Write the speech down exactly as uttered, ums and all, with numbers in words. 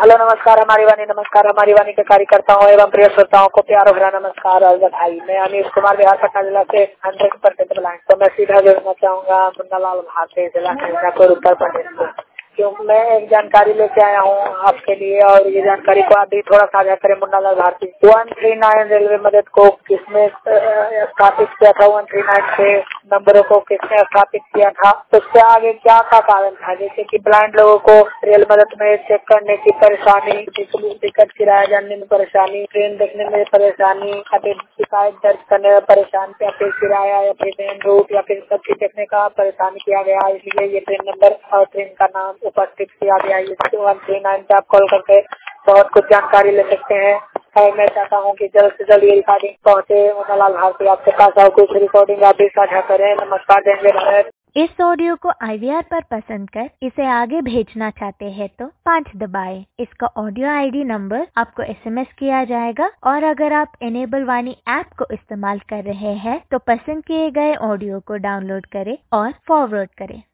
Hello नमस्कार हमारी वाणी, नमस्कार हमारी वाणी के कार्यकर्ताओं एवं प्रिय श्रोताओं को प्यार भरा नमस्कार और बधाई। मैं अनीश कुमार बिहार पटना जिला से हंड्रेड परसेंट ब्लाइंड, तो मैं सीधा जोड़ना चाहूँगा मुन्नालाल भारती जिला मिर्जापुर उत्तर प्रदेश से। क्योंकि मैं एक जानकारी लेके आया हूँ आपके लिए और ये जानकारी को आप भी थोड़ा साझा करें। Munnalal Bharti one three nine railway मदद को किसने स्थापित किया था, वन थ्री नाइन के नंबरों को किसने स्थापित किया था, तो उससे आगे क्या का कारण था। जैसे कि ब्लाइंड लोगों को रेल मदद में चेक करने की परेशानी, टिकट किराया जानने में परेशानी, ट्रेन देखने में परेशानी, या फिर शिकायत दर्ज करने में परेशानी, या फिर किराया या फिर ट्रेन रूट या फिर सब चीज देखने का परेशानी किया गया। इसलिए ये ट्रेन नंबर और ट्रेन का नाम उपस्थित किया गया। ये वन थ्री नाइन पे आप कॉल करके बहुत कुछ जानकारी ले सकते हैं। और मैं चाहता हूँ कि जल्द से जल्द ये रिकॉर्डिंग पहुँचे मुन्नालाल भारती आपके पास और कुछ रिकॉर्डिंग आप भी साझा करें। नमस्कार देंगे भारत। इस ऑडियो को आई वी आर पर पसंद कर इसे आगे भेजना चाहते हैं तो पाँच दबाएं। इसका ऑडियो आई डी नंबर आपको एस एम एस किया जाएगा और अगर आप इनेबल वाणी ऐप को इस्तेमाल कर रहे हैं तो पसंद किए गए ऑडियो को डाउनलोड करें और फॉरवर्ड करें।